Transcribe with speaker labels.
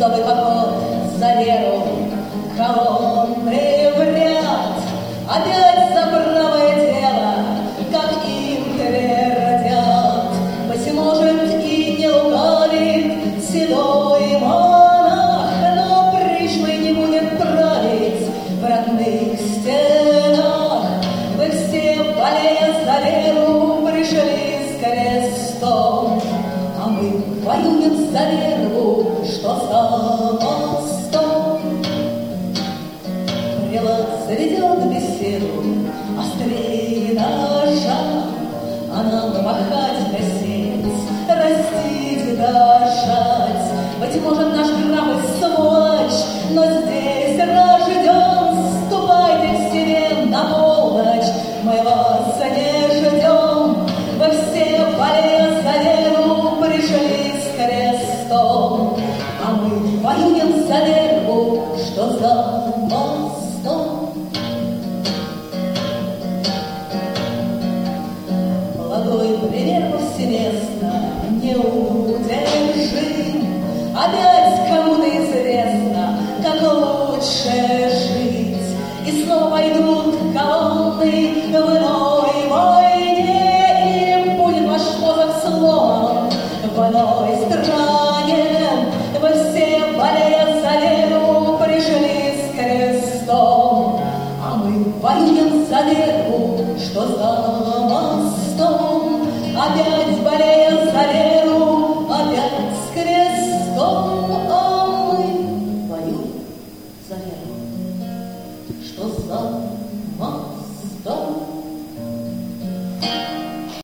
Speaker 1: крестовый поход за веру, колонны в ряд, опять за правое дело, как им твердят. Быть может, и не лукавит седой монах, но пришлый не будет править в родных стенах. Вы все, болея за веру, пришли с крестом, а мы воюем за веру, что за мостом. Прилад заведет беседу острее ножа, а нам махать, гасить, растить, дышать. Быть может, наш граф и сволочь, но здесь рожден. Ступайте к себе на полночь, мы вас не ждем. Вы все, болея за веру, пришли с крестом, а мы воюем за веру, что за мостом. Благой пример повсеместно неудержим. Опять кому-то известно, как лучше жить. И снова пойдут колонны в иной войне. Им будет ваш мозг сломан в иной стране. Вы все, болея за веру, пришли с крестом, а мы воюем за веру, что за мостом. Опять